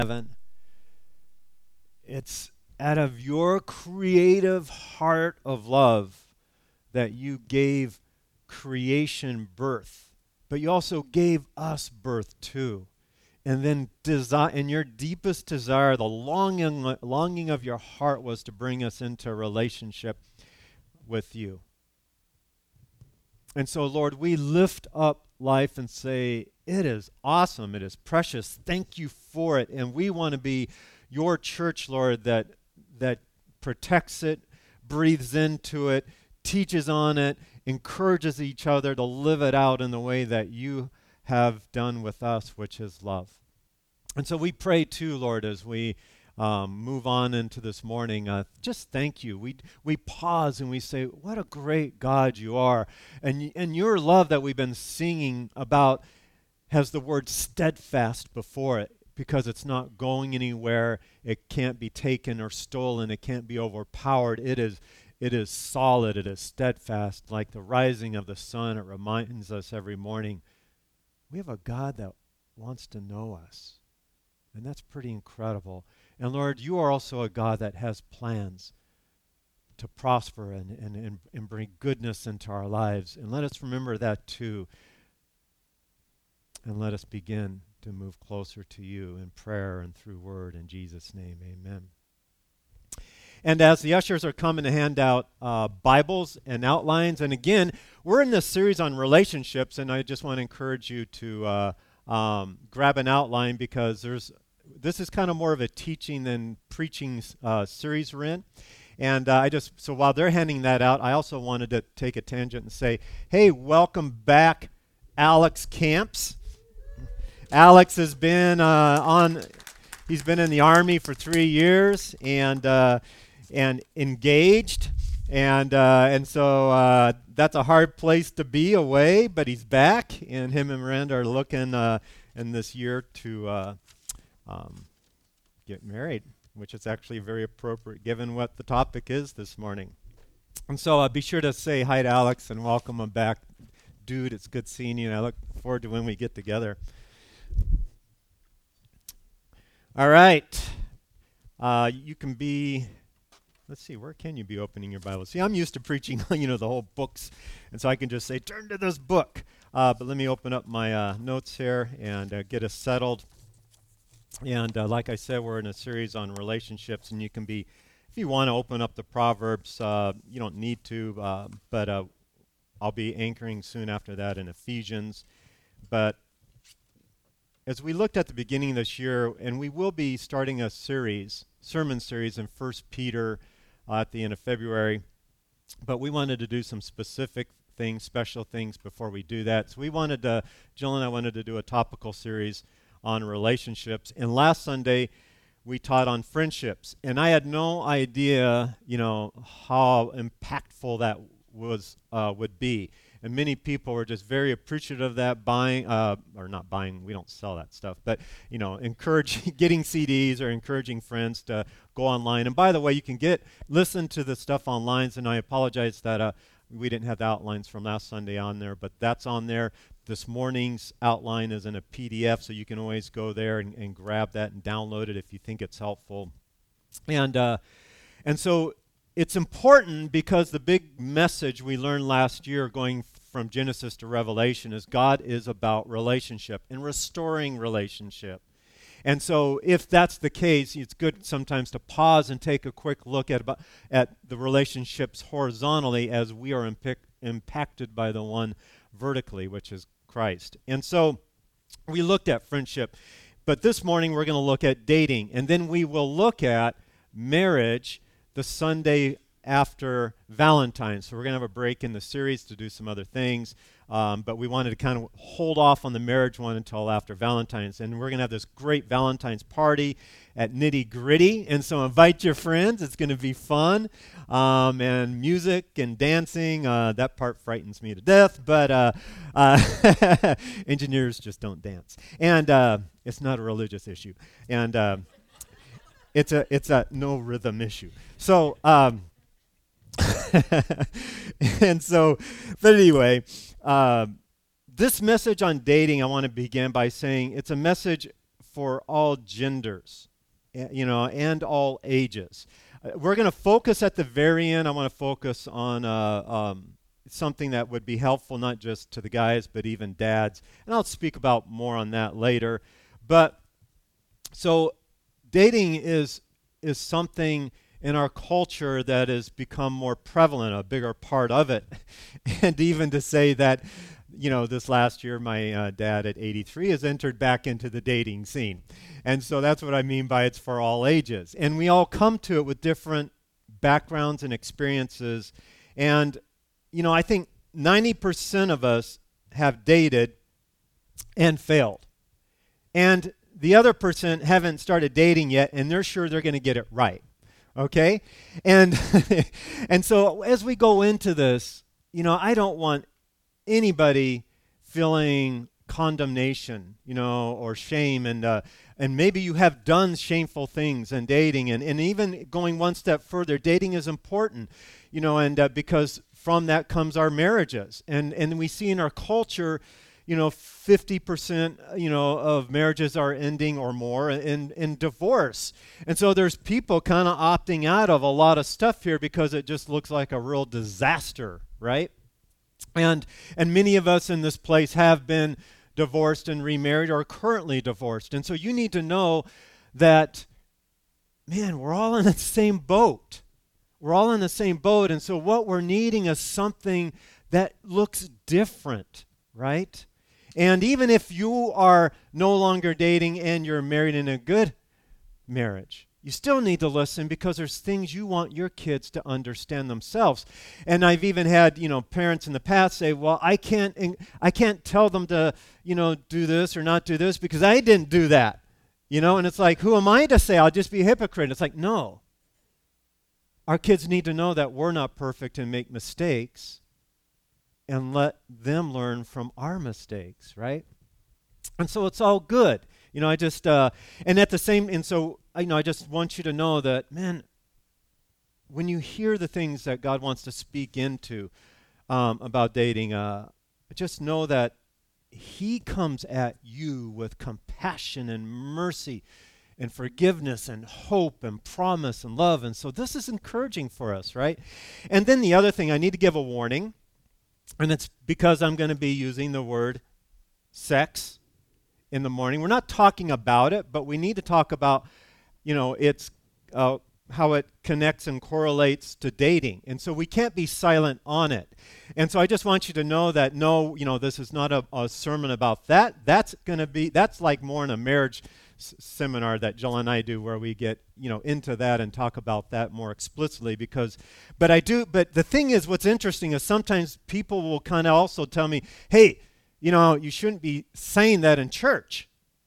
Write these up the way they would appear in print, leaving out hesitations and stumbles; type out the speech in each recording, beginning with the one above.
heaven. It's out of your creative heart of love that you gave creation birth, but you also gave us birth too. And then in your deepest desire, the longing of your heart was to bring us into a relationship with you. And so, Lord, we lift up life and say, it is awesome. It is precious. Thank you for it. And we want to be your church, Lord, that protects it, breathes into it, teaches on it, encourages each other to live it out in the way that you have done with us, which is love. And so we pray too, Lord, as we move on into this morning, just thank you. We pause and we say, what a great God you are. And your love that we've been singing about has the word steadfast before it, because it's not going anywhere. It can't be taken or stolen. It can't be overpowered. It is solid. It is steadfast. Like the rising of the sun, it reminds us every morning, we have a God that wants to know us. And that's pretty incredible. And Lord, you are also a God that has plans to prosper and bring goodness into our lives. And let us remember that too. And let us begin to move closer to you in prayer and through word. In Jesus' name, amen. And as the ushers are coming to hand out Bibles and outlines, and again, we're in this series on relationships, and I just want to encourage you to grab an outline, because this is kind of more of a teaching than preaching series we're in. And so while they're handing that out, I also wanted to take a tangent and say, hey, welcome back, Alex Camps. Alex has been he's been in the Army for 3 years and engaged, and so that's a hard place to be away, but he's back, and him and Miranda are looking in this year to get married, which is actually very appropriate given what the topic is this morning. And so be sure to say hi to Alex and welcome him back. Dude, it's good seeing you, and I look forward to when we get together. All right. You can be, let's see, where can you be opening your Bible? See, I'm used to preaching, the whole books, and so I can just say, turn to this book. But let me open up my notes here and get us settled. And like I said, we're in a series on relationships, and you can be, if you want to open up the Proverbs, you don't need to, but I'll be anchoring soon after that in Ephesians. But as we looked at the beginning of this year, and we will be starting a sermon series in 1 Peter at the end of February, but we wanted to do some specific things, special things before we do that. So Jill and I wanted to do a topical series on relationships. And last Sunday, we taught on friendships. And I had no idea, how impactful that would be. And many people were just very appreciative of that, we don't sell that stuff, but, getting CDs or encouraging friends to go online. And by the way, you can listen to the stuff online, and I apologize that we didn't have the outlines from last Sunday on there, but that's on there. This morning's outline is in a PDF, so you can always go there and grab that and download it if you think it's helpful. And so it's important, because the big message we learned last year going from Genesis to Revelation is God is about relationship and restoring relationship. And so if that's the case, it's good sometimes to pause and take a quick look at the relationships horizontally as we are impacted by the one vertically, which is Christ. And so we looked at friendship, but this morning we're going to look at dating, and then we will look at marriage the Sunday after Valentine's. So we're going to have a break in the series to do some other things, but we wanted to kind of hold off on the marriage one until after Valentine's. And we're going to have this great Valentine's party at Nitty Gritty, and so invite your friends. It's going to be fun, and music and dancing. That part frightens me to death, but engineers just don't dance. And it's not a religious issue. And it's a no rhythm issue. So, and so, but anyway, this message on dating, I want to begin by saying it's a message for all genders, and all ages. We're going to focus at the very end. I want to focus on something that would be helpful not just to the guys, but even dads. And I'll speak about more on that later. But so dating is something in our culture that has become more prevalent, a bigger part of it. And even to say that, this last year, my dad at 83 has entered back into the dating scene. And so that's what I mean by it's for all ages. And we all come to it with different backgrounds and experiences. And, I think 90% of us have dated and failed. And the other percent haven't started dating yet, and they're sure they're going to get it right. Okay? And and so as we go into this, I don't want anybody feeling condemnation, or shame, and maybe you have done shameful things in dating, and even going one step further, dating is important, and because from that comes our marriages, and we see in our culture, 50%, of marriages are ending or more in divorce. And so there's people kind of opting out of a lot of stuff here because it just looks like a real disaster, right? And many of us in this place have been divorced and remarried or are currently divorced. And so you need to know that, man, we're all in the same boat. We're all in the same boat. And so what we're needing is something that looks different, right? And even if you are no longer dating and you're married in a good marriage, you still need to listen because there's things you want your kids to understand themselves. And I've even had, parents in the past say, well, I can't tell them to, do this or not do this because I didn't do that. And it's like, who am I to say? I'll just be a hypocrite. It's like, no. Our kids need to know that we're not perfect and make mistakes, and let them learn from our mistakes, right? And so it's all good. I just, and at the same, and so, I just want you to know that, man, when you hear the things that God wants to speak into about dating, just know that He comes at you with compassion and mercy and forgiveness and hope and promise and love. And so this is encouraging for us, right? And then the other thing, I need to give a warning, and it's because I'm going to be using the word sex in the morning. We're not talking about it, but we need to talk about, it's how it connects and correlates to dating. And so we can't be silent on it. And so I just want you to know that, no, this is not a sermon about that. That's like more in a marriage seminar that Jill and I do where we get, into that and talk about that more explicitly but the thing is, what's interesting is sometimes people will kind of also tell me, hey, you shouldn't be saying that in church.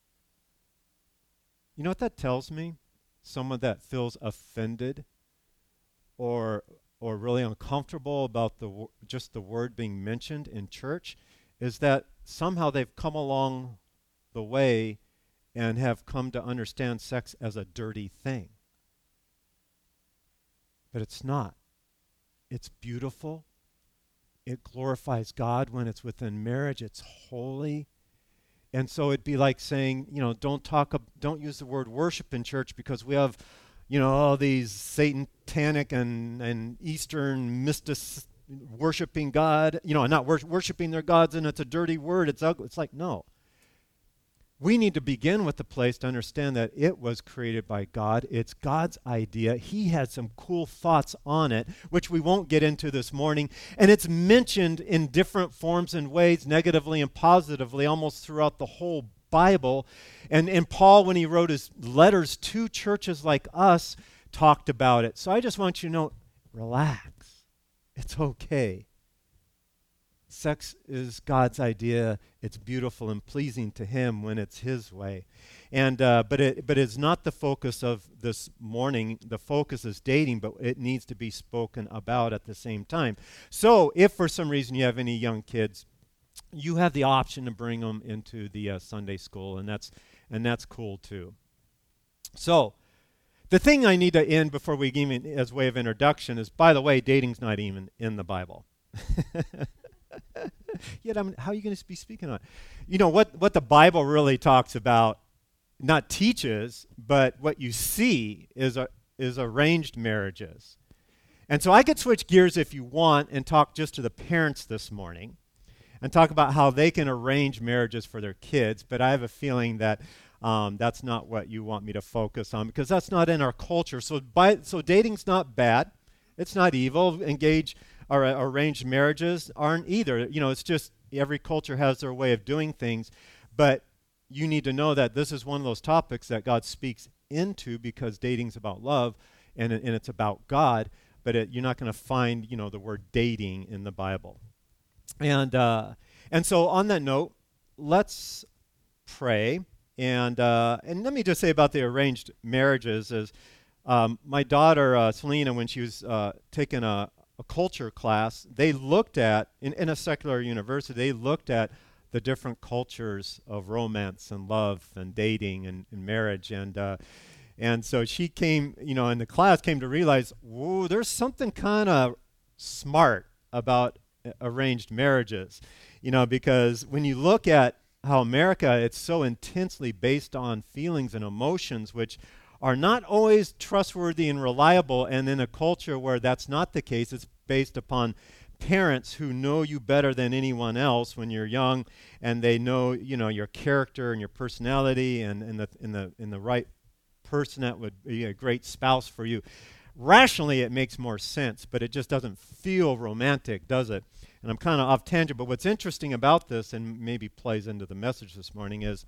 You know what that tells me? Someone that feels offended or really uncomfortable about just the word being mentioned in church is that somehow they've come along the way and have come to understand sex as a dirty thing. But it's not. It's beautiful. It glorifies God when it's within marriage. It's holy. And so it'd be like saying, don't use the word worship in church because we have, all these satanic and Eastern mystics worshiping God, not worshiping their gods, and it's a dirty word. It's ugly. It's like, no. We need to begin with the place to understand that it was created by God. It's God's idea. He had some cool thoughts on it, which we won't get into this morning. And it's mentioned in different forms and ways, negatively and positively, almost throughout the whole Bible. And Paul, when he wrote his letters to churches like us, talked about it. So I just want you to know, relax. It's okay. Sex is God's idea. It's beautiful and pleasing to Him when it's His way. And but it's not the focus of this morning. The focus is dating, but it needs to be spoken about at the same time. So if for some reason you have any young kids, you have the option to bring them into the Sunday school, and that's cool too. So the thing I need to end before we even, as way of introduction, is, by the way, dating's not even in the Bible. Yet, how are you going to be speaking on it? What the Bible really talks about not teaches, but what you see is arranged marriages. And so I could switch gears if you want and talk just to the parents this morning and talk about how they can arrange marriages for their kids, but I have a feeling that that's not what you want me to focus on because that's not in our culture. So dating's not bad. It's not evil. Engage or arranged marriages aren't either. You know, it's just every culture has their way of doing things, but you need to know that this is one of those topics that God speaks into because dating's about love and it's about God, but you're not going to find, you know, the word dating in the Bible. And so on that note, let's pray. And let me just say about the arranged marriages is my daughter, Selena, when she was taking a culture class, they looked at, in a secular university, they looked at the different cultures of romance and love and dating and marriage. And so she came, you know, in the class came to realize, whoa, there's something kind of smart about arranged marriages, you know, because when you look at how America, it's so intensely based on feelings and emotions, which are not always trustworthy and reliable. And in a culture where that's not the case, it's based upon parents who know you better than anyone else when you're young, and they know, you know, your character and your personality and the right person that would be a great spouse for you. Rationally, it makes more sense, but it just doesn't feel romantic, does it? And I'm kind of off tangent, but what's interesting about this, and maybe plays into the message this morning, is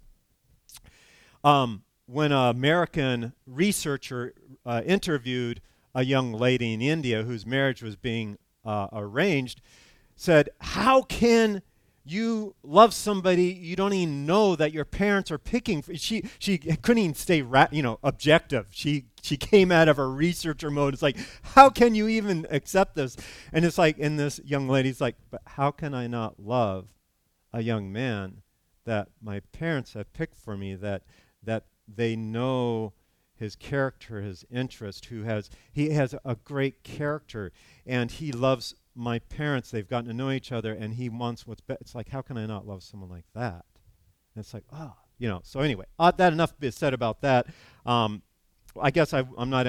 when an American researcher interviewed a young lady in India whose marriage was being arranged, said, how can you love somebody you don't even know that your parents are picking for? She couldn't even stay objective. She came out of her researcher mode. It's like, how can you even accept this? And it's like, and this young lady's like, but how can I not love a young man that my parents have picked for me, that they know his character, his interest, he has a great character, and he loves my parents. They've gotten to know each other, and he wants what's best. It's like, how can I not love someone like that? And it's like, you know. So anyway, that enough is said about that. I guess I'm not,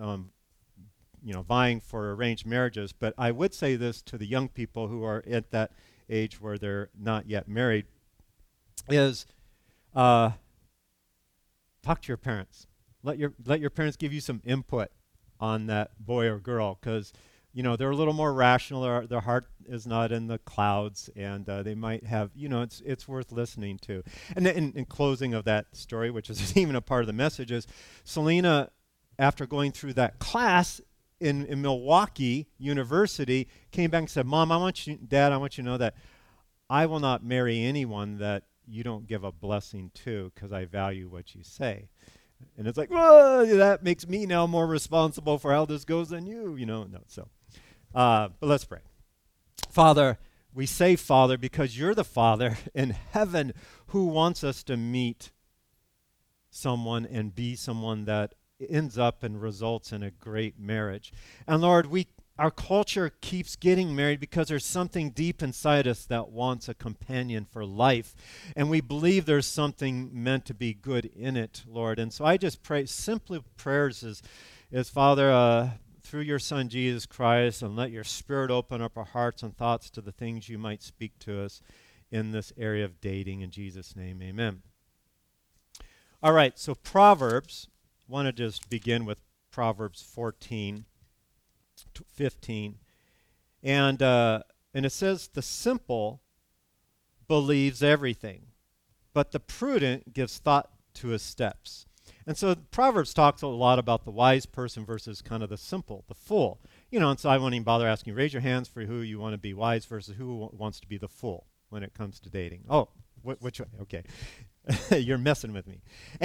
vying for arranged marriages, but I would say this to the young people who are at that age where they're not yet married: is talk to your parents. Let your parents give you some input on that boy or girl, because they're a little more rational. Their heart is not in the clouds, and they might have, it's worth listening to. And then in closing of that story, which is even a part of the message, is Selena, after going through that class in Milwaukee University, came back and said, Dad, I want you to know that I will not marry anyone that you don't give a blessing to, because I value what you say. And it's like, whoa, that makes me now more responsible for how this goes than you, No, so. But let's pray. Father, we say Father because you're the Father in heaven who wants us to meet someone and be someone that ends up and results in a great marriage. And Lord, our culture keeps getting married because there's something deep inside us that wants a companion for life. And we believe there's something meant to be good in it, Lord. And so I just pray, simple prayers is Father, through your Son, Jesus Christ, and let your Spirit open up our hearts and thoughts to the things you might speak to us in this area of dating. In Jesus' name, amen. All right, so Proverbs, I want to just begin with Proverbs 14. 15, and it says, the simple believes everything, but the prudent gives thought to his steps. And so Proverbs talks a lot about the wise person versus kind of the simple, the fool. And so I won't even bother asking you, raise your hands for who you want to be wise versus who wants to be the fool when it comes to dating. Oh, which way? Okay. You're messing with me.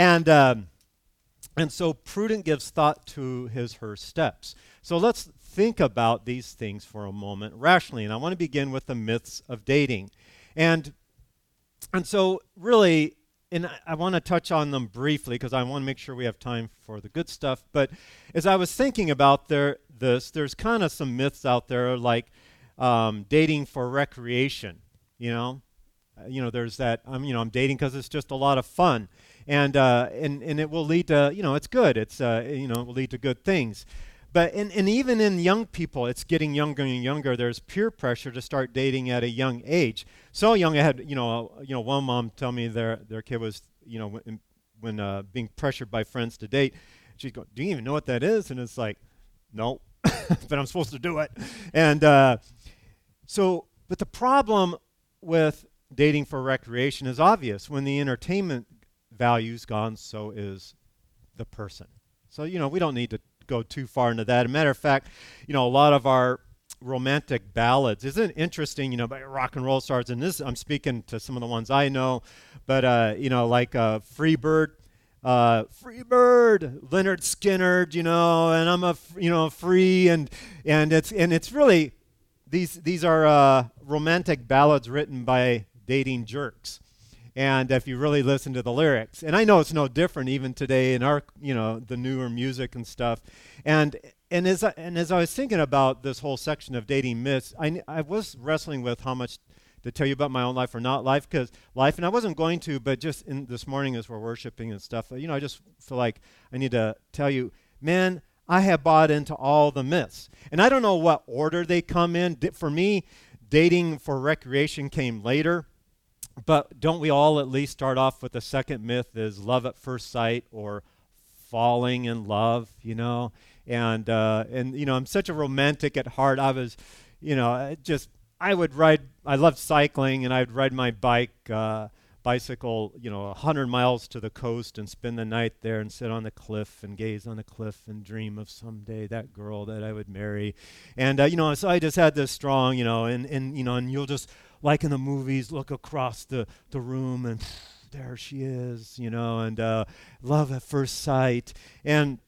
And so prudent gives thought to her steps. So let's think about these things for a moment rationally. And I want to begin with the myths of dating. And so really, and I want to touch on them briefly because I want to make sure we have time for the good stuff. But as I was thinking about there's kind of some myths out there like dating for recreation, There's that, I'm dating because it's just a lot of fun. and it will lead to, it's good. It will lead to good things. But and even in young people, it's getting younger and younger. There's peer pressure to start dating at a young age. So young, I had one mom tell me their kid was when being pressured by friends to date. She's going, "Do you even know what that is?" And it's like, "No," but I'm supposed to do it. And but the problem with dating for recreation is obvious. When the entertainment value's gone, so is the person. So we don't need to go too far into that. As a matter of fact, a lot of our romantic ballads, isn't it interesting, by rock and roll stars, and this, I'm speaking to some of the ones I know, but like Freebird, Leonard Skinner, and I'm free, and it's really these are romantic ballads written by dating jerks. And if you really listen to the lyrics, and I know it's no different even today in our, the newer music and stuff. And as I was thinking about this whole section of dating myths, I was wrestling with how much to tell you about my own life or not life, and I wasn't going to, but just this morning as we're worshiping and stuff, I just feel like I need to tell you, man, I have bought into all the myths. And I don't know what order they come in. For me, dating for recreation came later. But don't we all at least start off with the second myth is love at first sight or falling in love, And I'm such a romantic at heart. I was, I would ride, I loved cycling, and I'd ride my bicycle, 100 miles to the coast and spend the night there and sit on the cliff and gaze on the cliff and dream of someday that girl that I would marry. And, so I just had this strong, and you'll just, like in the movies, look across the room and there she is, and love at first sight. And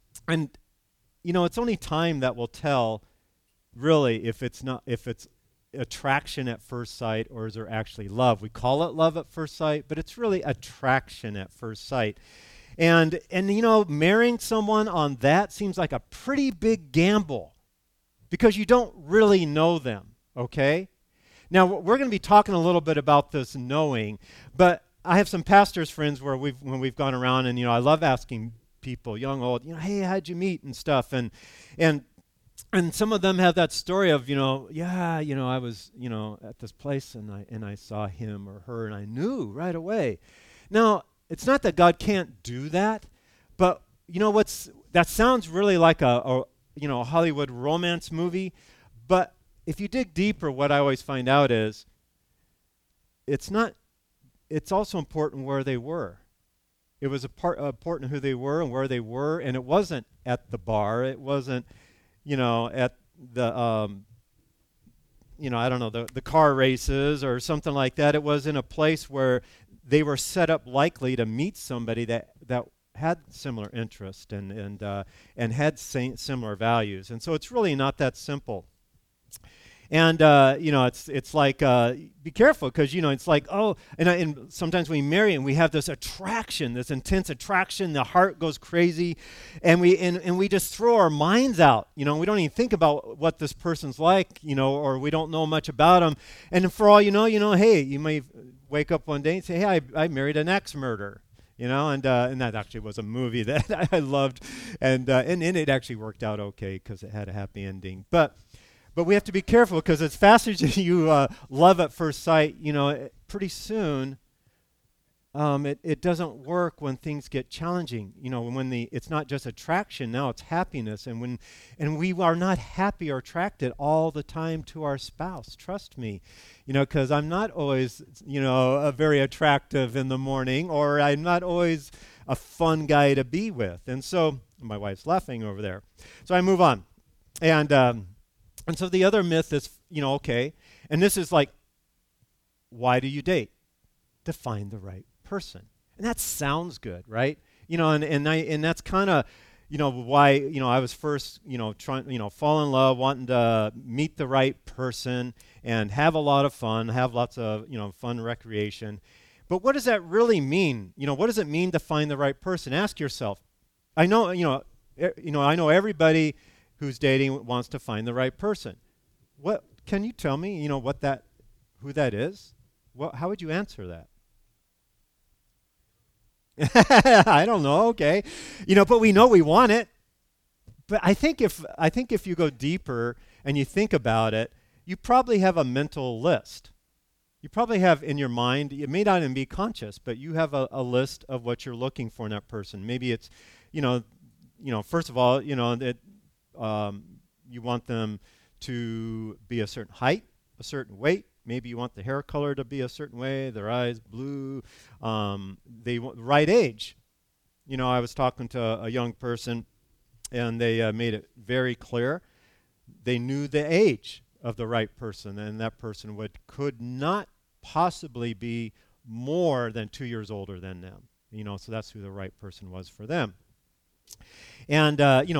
it's only time that will tell really if it's attraction at first sight or is there actually love. We call it love at first sight, but it's really attraction at first sight. And marrying someone on that seems like a pretty big gamble because you don't really know them, okay? Now, we're going to be talking a little bit about this knowing, but I have some pastors' friends where when we've gone around, and, I love asking people, young, old, hey, how'd you meet and stuff, and some of them have that story of, I was, at this place, and I saw him or her, and I knew right away. Now, it's not that God can't do that, but, that sounds really like a Hollywood romance movie, but if you dig deeper, what I always find out is it's also important where they were. It was important who they were and where they were, and it wasn't at the bar. It wasn't, at the, I don't know, the car races or something like that. It was in a place where they were set up likely to meet somebody that had similar interest and had similar values. And so it's really not that simple. And it's like be careful because it's like and sometimes we marry and we have this attraction, this intense attraction. The heart goes crazy, and we just throw our minds out. We don't even think about what this person's like, or we don't know much about them. And for all hey, you may wake up one day and say, hey, I married an ex-murderer. And that actually was a movie that I loved, and it actually worked out okay because it had a happy ending, But we have to be careful because as fast as you love at first sight, pretty soon it doesn't work when things get challenging. When it's not just attraction, now it's happiness, and we are not happy or attracted all the time to our spouse. Trust me, because I'm not always very attractive in the morning, or I'm not always a fun guy to be with. And so my wife's laughing over there. So I move on, and so the other myth is, okay, and this is like, why do you date? To find the right person. And that sounds good, right? And that's kind of, why, I was first, trying, fall in love, wanting to meet the right person and have a lot of fun, have lots of, fun recreation. But what does that really mean? What does it mean to find the right person? Ask yourself. I know, I know everybody who's dating wants to find the right person. What can you tell me? Who that is? How would you answer that? I don't know. Okay, but we know we want it. But I think if you go deeper and you think about it, you probably have a mental list. You probably have in your mind, it may not even be conscious, but you have a list of what you're looking for in that person. Maybe it's, first of all, that you want them to be a certain height, a certain weight. Maybe you want the hair color to be a certain way, their eyes blue. They want the right age. I was talking to a young person, and they made it very clear. They knew the age of the right person, and that person could not possibly be more than 2 years older than them. So that's who the right person was for them. And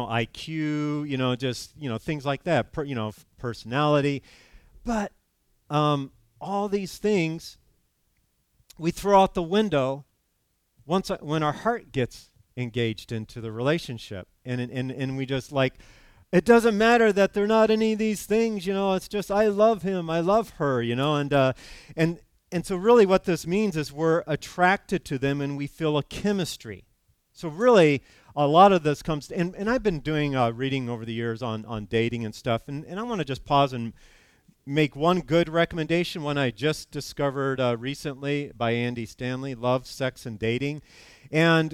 IQ, just things like that. Personality, but all these things we throw out the window when our heart gets engaged into the relationship, and we just like. It doesn't matter that they're not any of these things, it's just I love him, I love her, and so really what this means is we're attracted to them and we feel a chemistry. So really a lot of this comes, and I've been doing reading over the years on dating and stuff, and I want to just pause and make one good recommendation, one I just discovered recently by Andy Stanley, Love, Sex, and Dating, and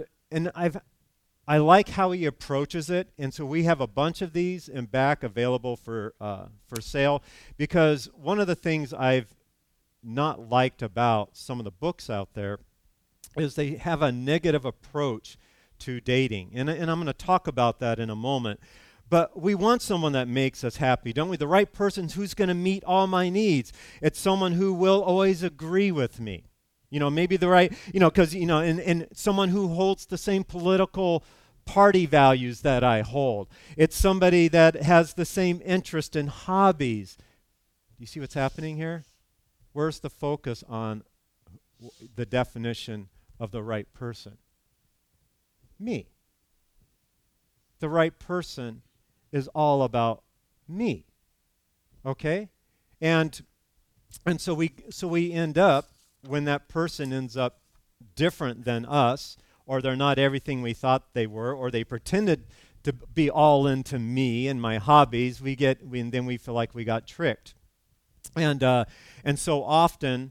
I like how he approaches it, and so we have a bunch of these in back available for sale, because one of the things I've not liked about some of the books out there is they have a negative approach to dating, and I'm going to talk about that in a moment. But we want someone that makes us happy, don't we? The right person who's going to meet all my needs. It's someone who will always agree with me. Maybe the right, because, and someone who holds the same political party values that I hold. It's somebody that has the same interest and hobbies. Do you see what's happening here? Where's the focus on the definition of the right person? Me. The right person is all about me. Okay? And so we end up, when that person ends up different than us, or they're not everything we thought they were, or they pretended to be all into me and my hobbies, then we feel like we got tricked. And so often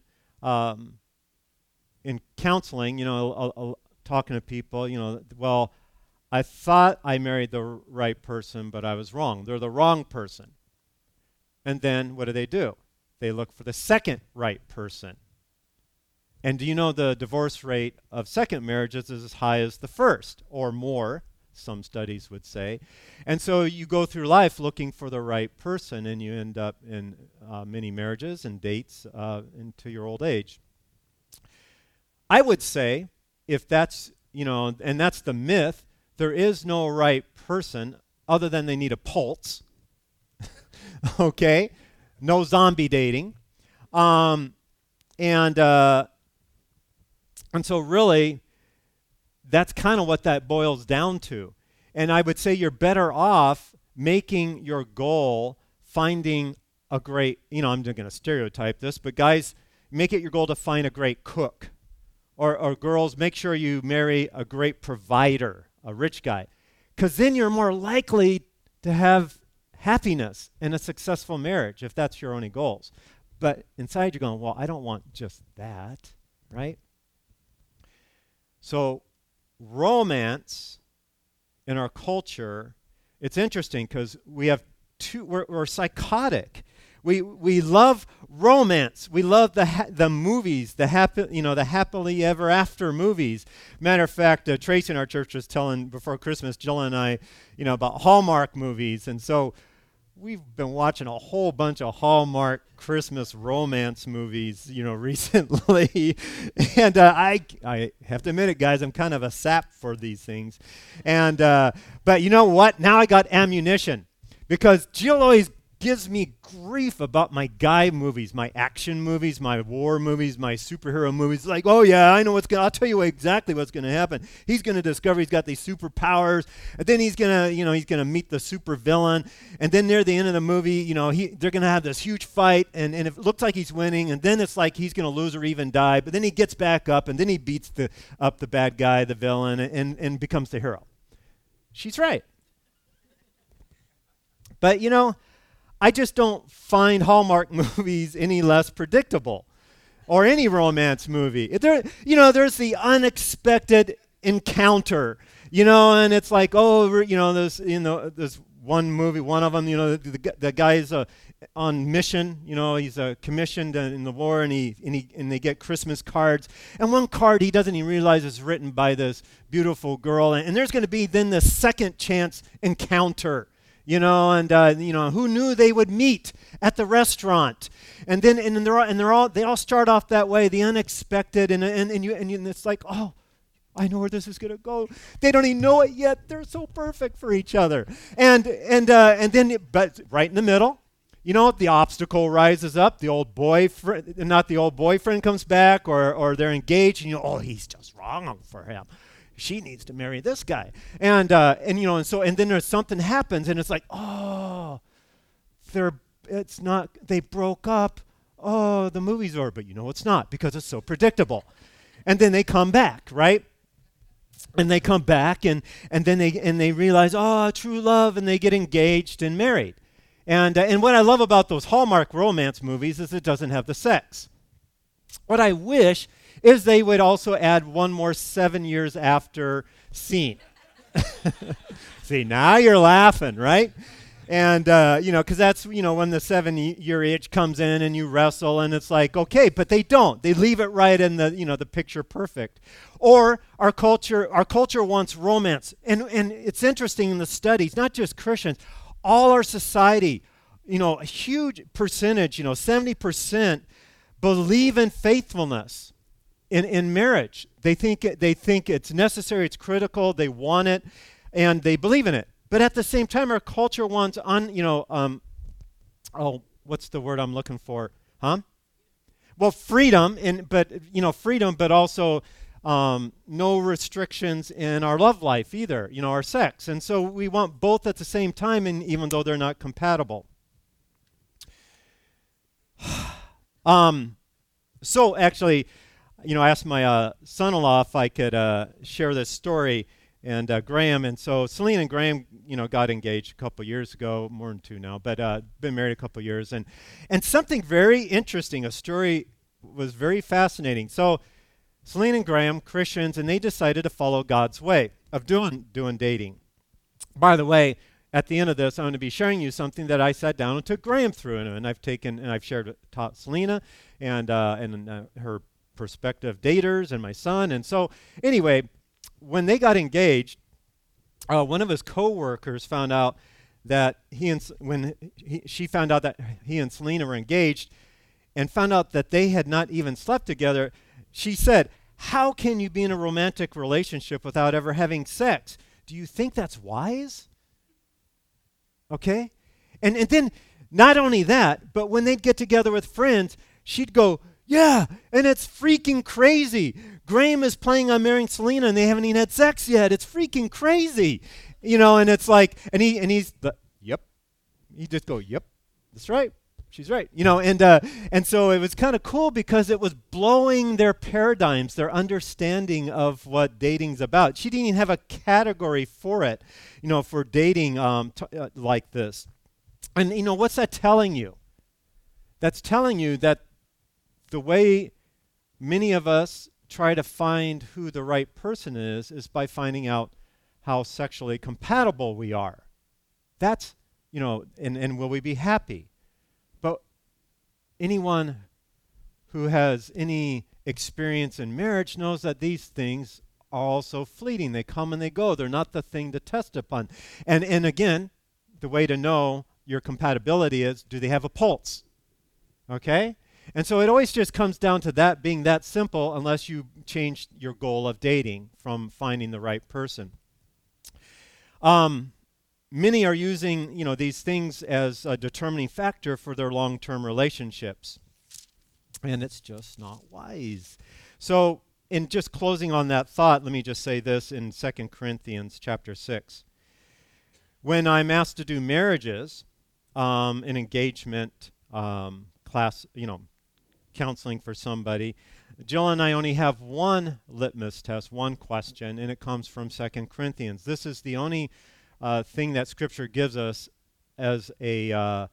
in counseling, talking to people, well, I thought I married the right person, but I was wrong. They're the wrong person. And then what do? They look for the second right person. And do you know the divorce rate of second marriages is as high as the first, or more, some studies would say. And so you go through life looking for the right person, and you end up in many marriages and dates into your old age. I would say, if that's, and that's the myth, there is no right person other than they need a pulse. Okay? No zombie dating. And so really, that's kind of what that boils down to. And I would say you're better off making your goal, finding a great, I'm going to stereotype this, but guys, make it your goal to find a great cook. Or girls, make sure you marry a great provider, a rich guy. Because then you're more likely to have happiness and a successful marriage if that's your only goals. But inside you're going, well, I don't want just that, right? So romance in our culture, it's interesting because we have we're psychotic. We love romance. We love the movies, the happily ever after movies. Matter of fact, Tracy in our church was telling before Christmas, Jill and I, about Hallmark movies, and so we've been watching a whole bunch of Hallmark Christmas romance movies, recently. And I have to admit it, guys, I'm kind of a sap for these things. And but you know what? Now I got ammunition because Jill always gives me grief about my guy movies, my action movies, my war movies, my superhero movies. Like, oh yeah, I know I'll tell you exactly what's going to happen. He's going to discover he's got these superpowers, and then he's going to, he's going to meet the super villain, and then near the end of the movie, they're going to have this huge fight, and it looks like he's winning, and then it's like he's going to lose or even die, but then he gets back up, and then he beats up the bad guy, the villain, and becomes the hero. She's right. But, I just don't find Hallmark movies any less predictable, or any romance movie. There's the unexpected encounter, and it's like, there's one movie, one of them, the guy's on mission, he's commissioned in the war, and they get Christmas cards, and one card he doesn't even realize is written by this beautiful girl, and there's going to be then the second chance encounter. Who knew they would meet at the restaurant, and then they all start off that way, the unexpected, and it's like, oh, I know where this is going to go. They don't even know it yet. They're so perfect for each other, and then, but right in the middle, the obstacle rises up. The old boyfriend, not the old boyfriend, comes back, or they're engaged, and he's just wrong for him. She needs to marry this guy, and then there's something happens, and it's like, oh, they broke up. Oh, the movie's over, but it's not, because it's so predictable. And then they come back, right? And they come back, and then they realize, oh, true love, and they get engaged and married. And what I love about those Hallmark romance movies is it doesn't have the sex. What I wish is they would also add one more 7 years after scene. See, now you're laughing, right? And, because that's, when the 7-year itch comes in and you wrestle, and it's like, okay, but they don't. They leave it right in the picture perfect. Or our culture wants romance. And it's interesting in the studies, not just Christians, all our society, a huge percentage, 70% believe in faithfulness. In marriage, they think it's necessary, it's critical, they want it, and they believe in it. But at the same time, our culture wants what's the word I'm looking for? Well, freedom, but also no restrictions in our love life either, our sex. And so we want both at the same time, and even though they're not compatible. So actually, I asked my son-in-law if I could share this story, and Graham. And so Celine and Graham, got engaged a couple years ago, more than 2 now, but been married a couple years. And something very interesting, a story was very fascinating. So Celine and Graham, Christians, and they decided to follow God's way of doing dating. By the way, at the end of this, I'm going to be sharing you something that I sat down and took Graham through, and I've taught Selena and her prospective daters and my son. And so anyway, when they got engaged, one of his co-workers found out that she found out that he and Selena were engaged, and found out that they had not even slept together. She said, "How can you be in a romantic relationship without ever having sex? Do you think that's wise?" Okay? And then not only that, but when they'd get together with friends, she'd go, "Yeah, and it's freaking crazy. Graham is planning on marrying Selena, and they haven't even had sex yet. It's freaking crazy." And it's like, yep. He just go, "Yep, that's right. She's right." And so it was kind of cool because it was blowing their paradigms, their understanding of what dating's about. She didn't even have a category for it, for dating like this. And what's that telling you? That's telling you that the way many of us try to find who the right person is by finding out how sexually compatible we are. That's, and will we be happy? But anyone who has any experience in marriage knows that these things are also fleeting. They come and they go. They're not the thing to test upon. And again, the way to know your compatibility is, do they have a pulse? Okay? And so it always just comes down to that being that simple, unless you change your goal of dating from finding the right person. many are using, these things as a determining factor for their long-term relationships. And it's just not wise. So, in just closing on that thought, let me just say this in 2 Corinthians chapter 6. When I'm asked to do marriages, an engagement class, counseling for somebody, Jill and I only have one litmus test, one question, and it comes from 2 Corinthians. This is the only thing that Scripture gives us as a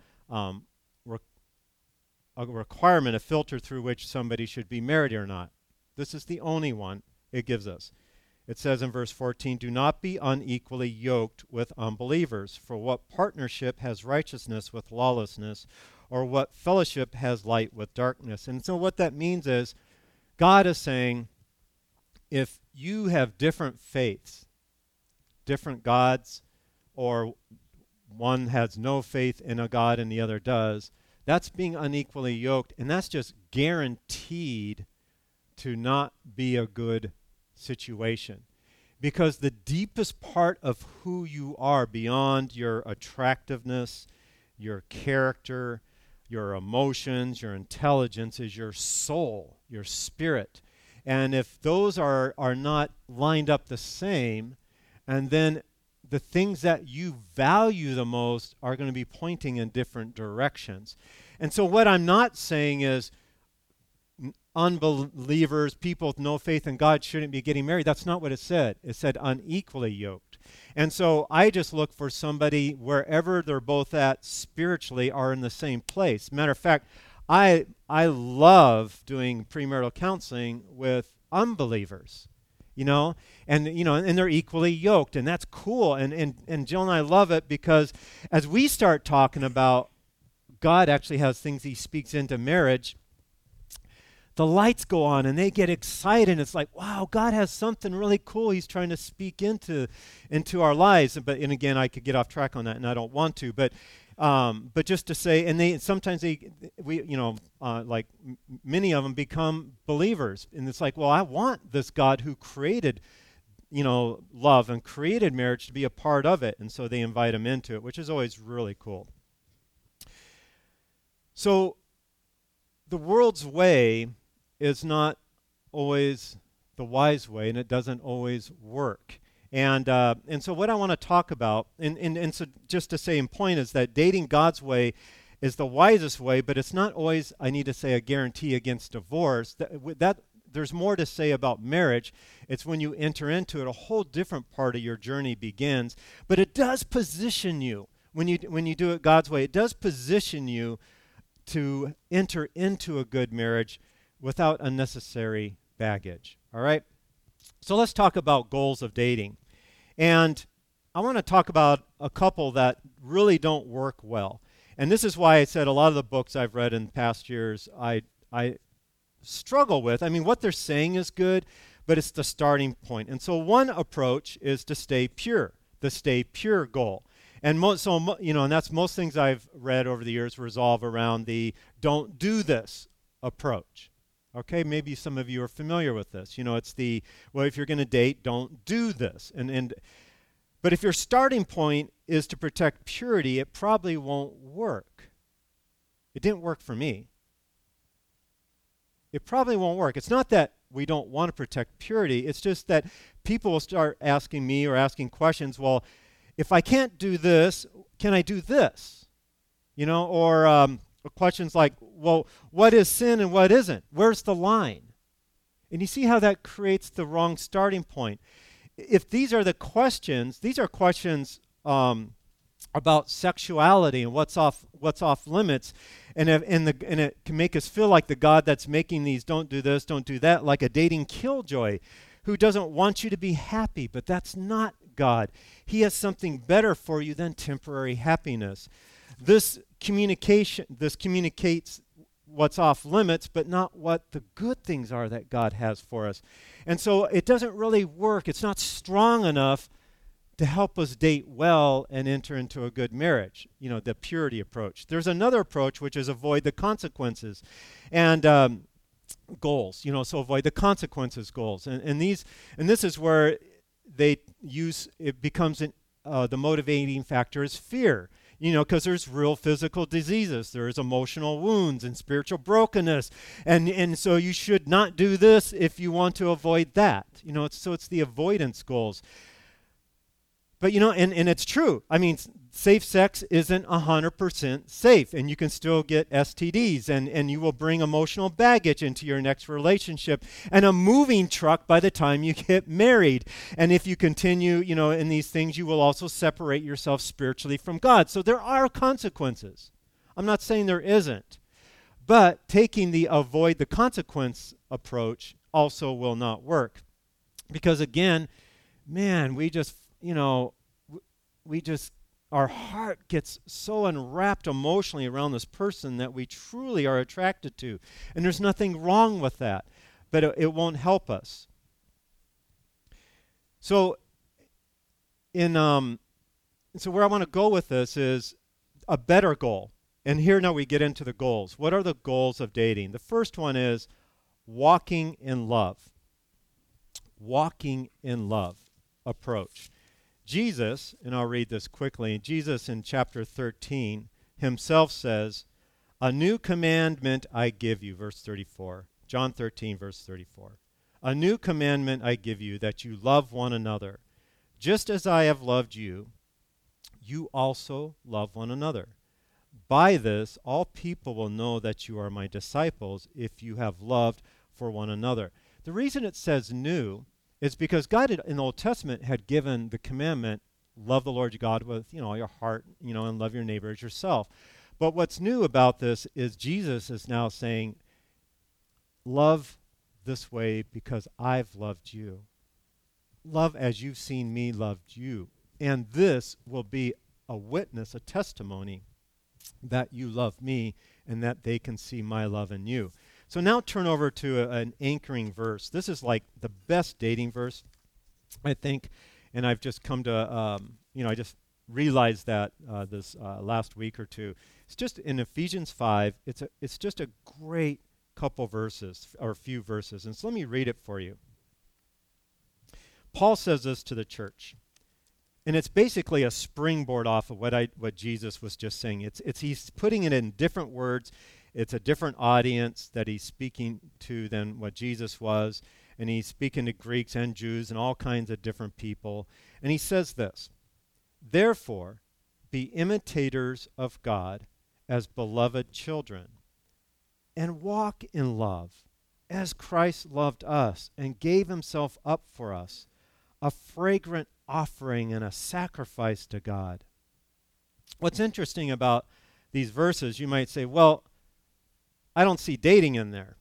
requirement, a filter through which somebody should be married or not. This is the only one it gives us. It says in verse 14, "Do not be unequally yoked with unbelievers, for what partnership has righteousness with lawlessness, or what fellowship has light with darkness?" And so what that means is, God is saying, if you have different faiths, different gods, or one has no faith in a God and the other does, that's being unequally yoked, and that's just guaranteed to not be a good situation. Because the deepest part of who you are, beyond your attractiveness, your character, your emotions, your intelligence, is your soul, your spirit. And if those are not lined up the same, and then the things that you value the most are going to be pointing in different directions. And so what I'm not saying is unbelievers, people with no faith in God, shouldn't be getting married. That's not what it said. It said unequally yoked. And so I just look for somebody wherever they're both at spiritually are in the same place. Matter of fact, I love doing premarital counseling with unbelievers, and they're equally yoked, and that's cool. And Jill and I love it, because as we start talking about God actually has things he speaks into marriage, the lights go on and they get excited. It's like, wow, God has something really cool he's trying to speak into our lives. And again, I could get off track on that, and I don't want to. But just to say, and many of them become believers, and it's like, well, I want this God who created, love and created marriage to be a part of it, and so they invite him into it, which is always really cool. So the world's way is not always the wise way, and it doesn't always work. And so what I want to talk about, and so just to say in point, is that dating God's way is the wisest way, but it's not always, I need to say, a guarantee against divorce. That there's more to say about marriage. It's when you enter into it, a whole different part of your journey begins. But it does position you, when you do it God's way, it does position you to enter into a good marriage without unnecessary baggage. All right? So let's talk about goals of dating. And I want to talk about a couple that really don't work well. And this is why I said a lot of the books I've read in past years I struggle with. I mean, what they're saying is good, but it's the starting point. And so one approach is to stay pure, the stay pure goal. And and that's most things I've read over the years revolve around the don't do this approach. Okay, maybe some of you are familiar with this. It's the, well, if you're going to date, don't do this. But if your starting point is to protect purity, it probably won't work. It didn't work for me. It probably won't work. It's not that we don't want to protect purity. It's just that people will start asking me or asking questions, well, if I can't do this, can I do this? Or questions like, well, what is sin and what isn't? Where's the line? And you see how that creates the wrong starting point. If these are questions about sexuality and what's off limits, and it can make us feel like the God that's making these don't do this, don't do that, like a dating killjoy who doesn't want you to be happy, but that's not God. He has something better for you than temporary happiness. This communicates what's off limits, but not what the good things are that God has for us. And so it doesn't really work. It's not strong enough to help us date well and enter into a good marriage, the purity approach. There's another approach, which is avoid the consequences. And goals, so avoid the consequences goals. And this is where it becomes the motivating factor is fear. Because there's real physical diseases, there's emotional wounds and spiritual brokenness, and so you should not do this if you want to avoid that. It's the avoidance goals. But and it's true. I mean, safe sex isn't 100% safe, and you can still get STDs, and you will bring emotional baggage into your next relationship, and a moving truck by the time you get married. And if you continue, in these things, you will also separate yourself spiritually from God. So there are consequences. I'm not saying there isn't, but taking the avoid the consequence approach also will not work, because again, man, we just our heart gets so unwrapped emotionally around this person that we truly are attracted to. And there's nothing wrong with that, but it won't help us. So so where I want to go with this is a better goal. And here now we get into the goals. What are the goals of dating? The first one is walking in love. Walking in love approach. Jesus, and I'll read this quickly, Jesus in chapter 13 himself says, "A new commandment I give you," verse 34. John 13, verse 34. "A new commandment I give you, that you love one another. Just as I have loved you, you also love one another. By this, all people will know that you are my disciples, if you have loved for one another." The reason it says new is because God in the Old Testament had given the commandment, love the Lord your God with all your heart, and love your neighbor as yourself. But what's new about this is Jesus is now saying, love this way because I've loved you. Love as you've seen me loved you. And this will be a witness, a testimony that you love me and that they can see my love in you. So now turn over to an anchoring verse. This is like the best dating verse, I think, and I've just come to, I just realized that this last week or two. It's just in Ephesians 5. It's just a great couple verses, or a few verses, and so let me read it for you. Paul says this to the church, and it's basically a springboard off of what Jesus was just saying. He's putting it in different words. It's a different audience that he's speaking to than what Jesus was. And he's speaking to Greeks and Jews and all kinds of different people. And he says this, "Therefore, be imitators of God as beloved children, and walk in love, as Christ loved us and gave himself up for us, a fragrant offering and a sacrifice to God." What's interesting about these verses, you might say, well, I don't see dating in there.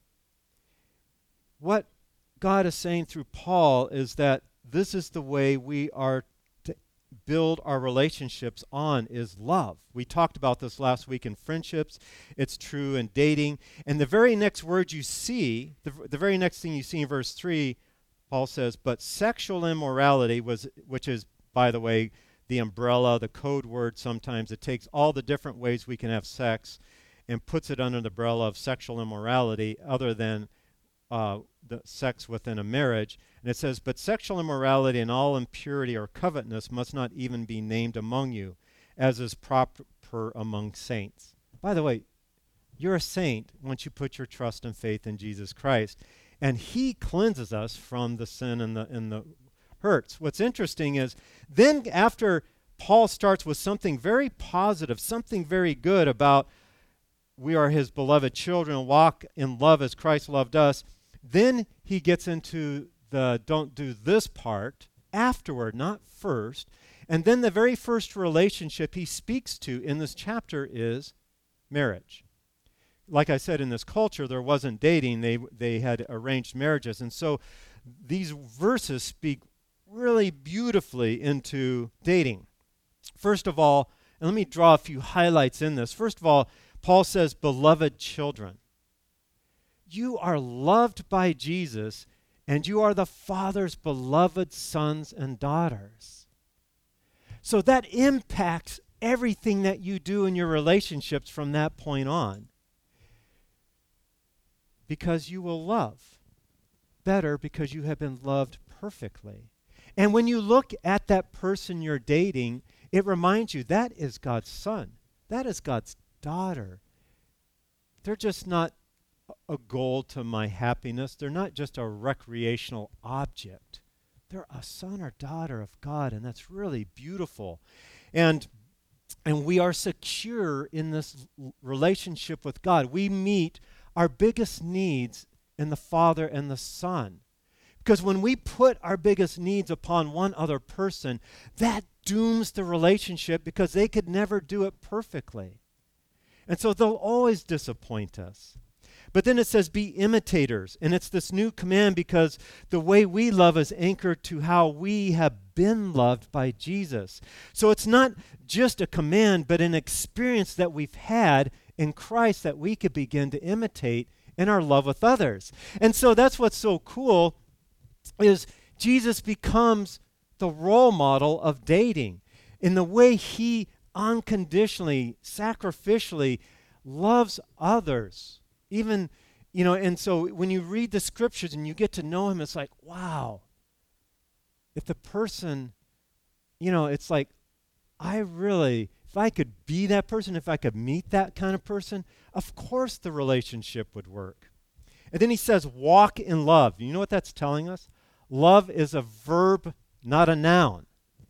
What God is saying through Paul is that this is the way we are to build our relationships on, is love. We talked about this last week in friendships. It's true in dating. And the very next word you see, the very next thing you see in verse 3, Paul says, "But sexual immorality," which is, by the way, the umbrella, the code word sometimes. It takes all the different ways we can have sex and puts it under the umbrella of sexual immorality, other than the sex within a marriage. And it says, "But sexual immorality and all impurity or covetousness must not even be named among you, as is proper among saints." By the way, you're a saint once you put your trust and faith in Jesus Christ. And he cleanses us from the sin and the hurts. What's interesting is then after Paul starts with something very positive, something very good about we are his beloved children, walk in love as Christ loved us, then he gets into the don't do this part afterward, not first. And then the very first relationship he speaks to in this chapter is marriage. Like I said, in this culture, there wasn't dating. They had arranged marriages. And so these verses speak really beautifully into dating. First of all, and let me draw a few highlights in this. First of all, Paul says, "Beloved children." You are loved by Jesus, and you are the Father's beloved sons and daughters. So that impacts everything that you do in your relationships from that point on. Because you will love better because you have been loved perfectly. And when you look at that person you're dating, it reminds you that is God's son. That is God's daughter. They're just not a goal to my happiness. They're not just a recreational object. They're a son or daughter of God, and that's really beautiful. And we are secure in this relationship with God. We meet our biggest needs in the Father and the Son. Because when we put our biggest needs upon one other person, that dooms the relationship because they could never do it perfectly. And so they'll always disappoint us. But then it says, be imitators. And it's this new command because the way we love is anchored to how we have been loved by Jesus. So it's not just a command, but an experience that we've had in Christ that we could begin to imitate in our love with others. And so that's what's so cool is Jesus becomes the role model of dating in the way he unconditionally, sacrificially loves others. Even, and so when you read the scriptures and you get to know him, it's like, wow. If the person, it's like, if I could be that person, if I could meet that kind of person, of course the relationship would work. And then he says, walk in love. You know what that's telling us? Love is a verb, not a noun.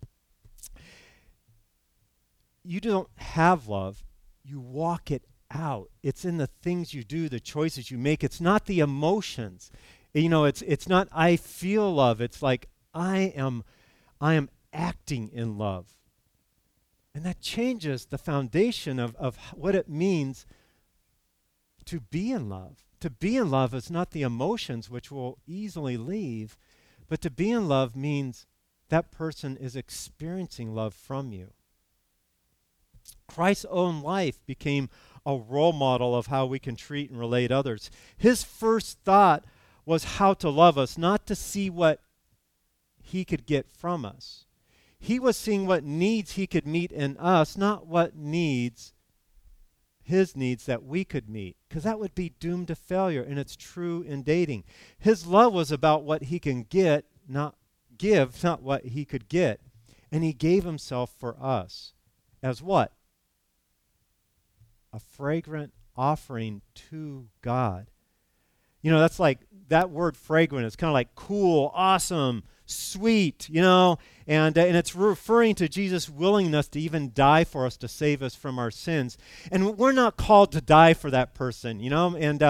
You don't have love, you walk it out. It's in the things you do, the choices you make. It's not the emotions. It's not I feel love. It's like I am acting in love. And that changes the foundation of what it means to be in love. To be in love is not the emotions, which will easily leave, but to be in love means that person is experiencing love from you. Christ's own life became a role model of how we can treat and relate others. His first thought was how to love us, not to see what he could get from us. He was seeing what needs he could meet in us, not what his needs that we could meet, because that would be doomed to failure, and it's true in dating. His love was about what he can get, not what he could get. And he gave himself for us as what? A fragrant offering to God. That's like, that word fragrant is kind of like cool, awesome, sweet, and it's referring to Jesus' willingness to even die for us to save us from our sins. And we're not called to die for that person, and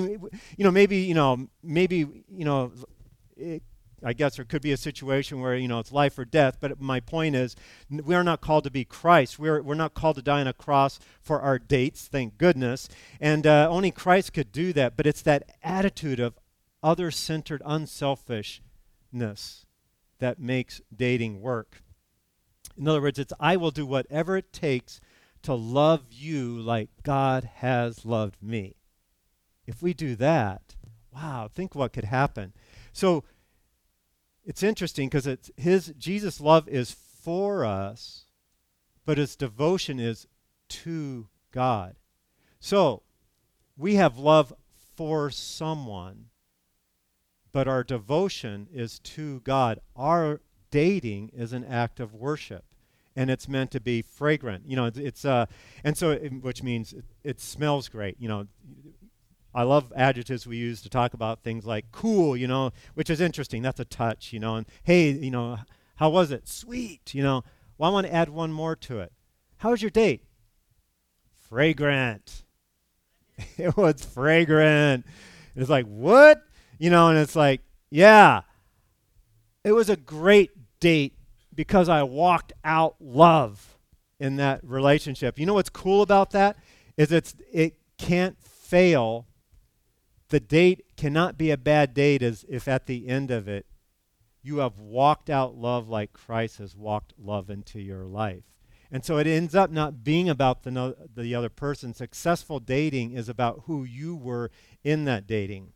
I guess there could be a situation where, it's life or death, but my point is we are not called to be Christ. We're not called to die on a cross for our dates, thank goodness, and only Christ could do that, but it's that attitude of other-centered unselfishness that makes dating work. In other words, it's I will do whatever it takes to love you like God has loved me. If we do that, wow, think what could happen. So it's interesting because Jesus' love is for us, but his devotion is to God. So we have love for someone, but our devotion is to God. Our dating is an act of worship, and it's meant to be fragrant. Which means it smells great. I love adjectives we use to talk about things like cool, which is interesting. That's a touch, and hey, how was it? Sweet, Well, I want to add one more to it. How was your date? Fragrant. It was fragrant. It's like, what? And it's like, yeah, it was a great date because I walked out love in that relationship. You know what's cool about that? Is it can't fail. The date cannot be a bad date if at the end of it you have walked out love like Christ has walked love into your life. And so it ends up not being about the other person. Successful dating is about who you were in that dating.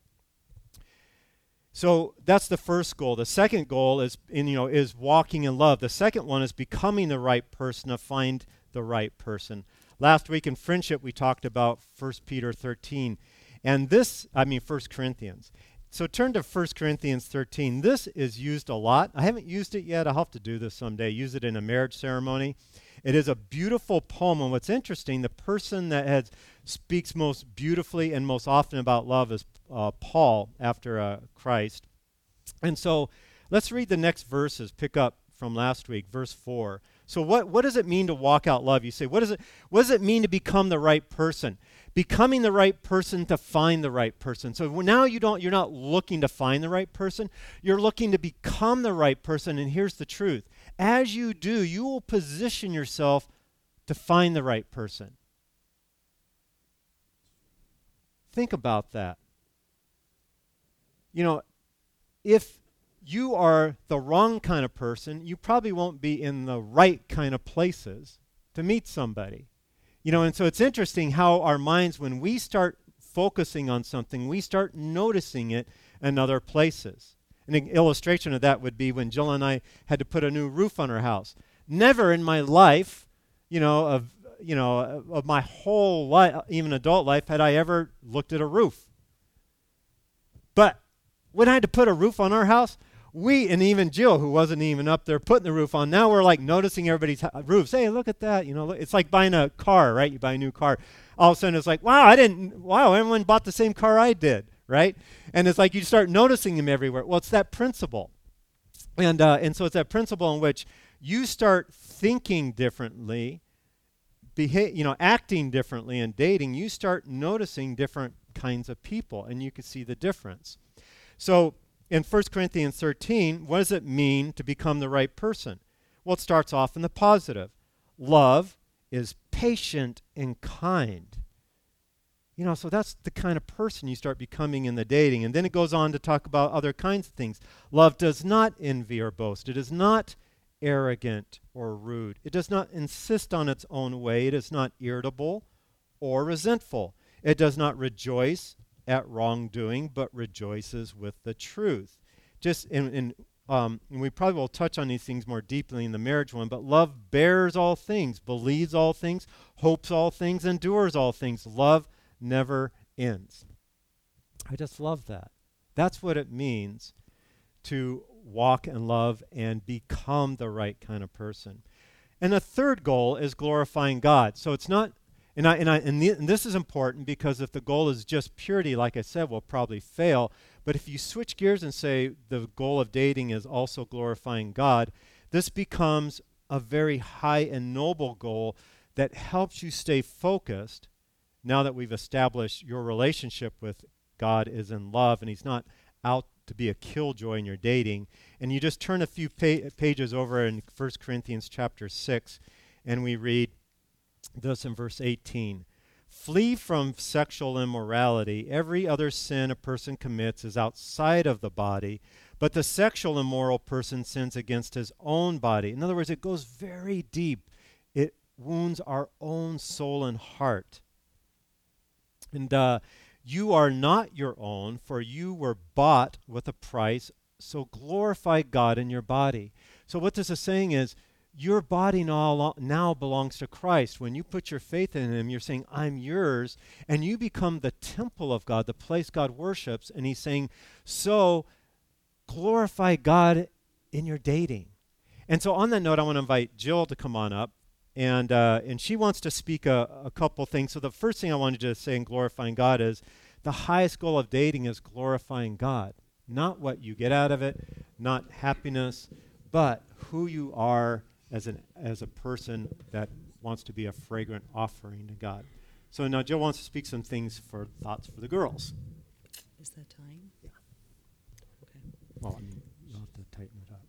So that's the first goal. The second goal is walking in love. The second one is becoming the right person to find the right person. Last week in friendship we talked about 1 Peter 13. And 1 Corinthians. So turn to 1 Corinthians 13. This is used a lot. I haven't used it yet. I'll have to do this someday. Use it in a marriage ceremony. It is a beautiful poem, and what's interesting, the person that speaks most beautifully and most often about love is Paul after Christ. And so let's read the next verses, pick up from last week, verse 4. So what does it mean to walk out love? You say, what does it mean to become the right person? Becoming the right person to find the right person. So now you're not looking to find the right person. You're looking to become the right person, and here's the truth. As you do, you will position yourself to find the right person. Think about that. You know, if you are the wrong kind of person, you probably won't be in the right kind of places to meet somebody. You know, and so it's interesting how our minds, when we start focusing on something, we start noticing it in other places. An illustration of that would be when Jill and I had to put a new roof on our house. Never in my life, of my whole life, even adult life, had I ever looked at a roof. But when I had to put a roof on our house, and even Jill, who wasn't even up there putting the roof on, now we're like noticing everybody's roofs. Hey, look at that. It's like buying a car, right? You buy a new car. All of a sudden it's like, wow, everyone bought the same car I did, right? And it's like you start noticing them everywhere. Well, it's that principle. And so it's that principle in which you start thinking differently, acting differently and dating. You start noticing different kinds of people, and you can see the difference. So in 1 Corinthians 13, what does it mean to become the right person? Well, it starts off in the positive. Love is patient and kind. So that's the kind of person you start becoming in the dating. And then it goes on to talk about other kinds of things. Love does not envy or boast. It is not arrogant or rude. It does not insist on its own way. It is not irritable or resentful. It does not rejoice at wrongdoing, but rejoices with the truth. And we probably will touch on these things more deeply in the marriage one, but love bears all things, believes all things, hopes all things, endures all things. Love never ends. I just love that. That's what it means to walk in love and become the right kind of person. And the third goal is glorifying God. So it's not, and this is important because if the goal is just purity, like I said, we'll probably fail. But if you switch gears and say the goal of dating is also glorifying God, this becomes a very high and noble goal that helps you stay focused now that we've established your relationship with God is in love and he's not out to be a killjoy in your dating. And you just turn a few pages over in 1 Corinthians chapter 6, and we read this in verse 18. Flee from sexual immorality. Every other sin a person commits is outside of the body, but the sexual immoral person sins against his own body. In other words, it goes very deep. It wounds our own soul and heart. And you are not your own, for you were bought with a price, so glorify God in your body. So what this is saying is, your body now belongs to Christ. When you put your faith in him, you're saying, I'm yours, and you become the temple of God, the place God worships, and he's saying, so glorify God in your dating. And so on that note, I want to invite Jill to come on up. And she wants to speak a couple things. So the first thing I wanted to say in glorifying God is the highest goal of dating is glorifying God. Not what you get out of it, not happiness, but who you are as a person that wants to be a fragrant offering to God. So now Jill wants to speak some things for thoughts for the girls. Is that time? Yeah. Okay. Well, I mean, you'll have to tighten it up.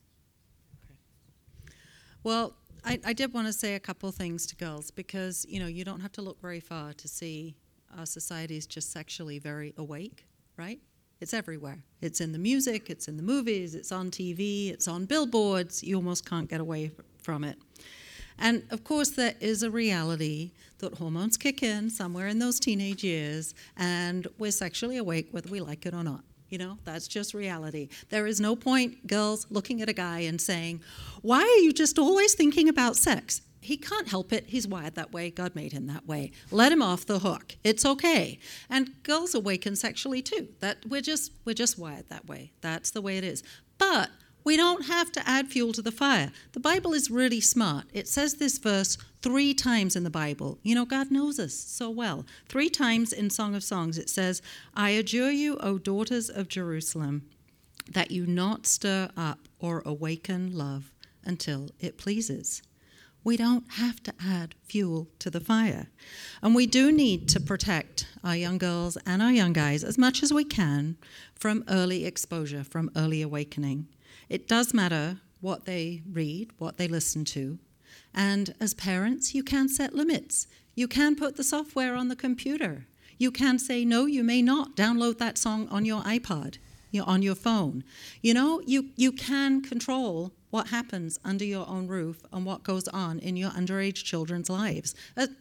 Okay. Well, I did want to say a couple things to girls because, you don't have to look very far to see our society is just sexually very awake, right? It's everywhere. It's in the music, it's in the movies, it's on TV, it's on billboards. You almost can't get away from it. And, of course, there is a reality that hormones kick in somewhere in those teenage years, and we're sexually awake whether we like it or not. That's just reality. There is no point, girls, looking at a guy and saying, why are you just always thinking about sex? he can't help it. He's wired that way. God made him that way. Let him off the hook. It's okay. And girls awaken sexually too. That we're just wired that way. That's the way it is. But we don't have to add fuel to the fire. The Bible is really smart. It says this verse 3 times in the Bible. You know, God knows us so well. 3 times in Song of Songs it says, I adjure you, O daughters of Jerusalem, that you not stir up or awaken love until it pleases. We don't have to add fuel to the fire. And we do need to protect our young girls and our young guys as much as we can from early exposure, from early awakening. It does matter what they read, what they listen to. And as parents, you can set limits. You can put the software on the computer. You can say, no, you may not download that song on your iPod, on your phone. You know, you can control what happens under your own roof and what goes on in your underage children's lives.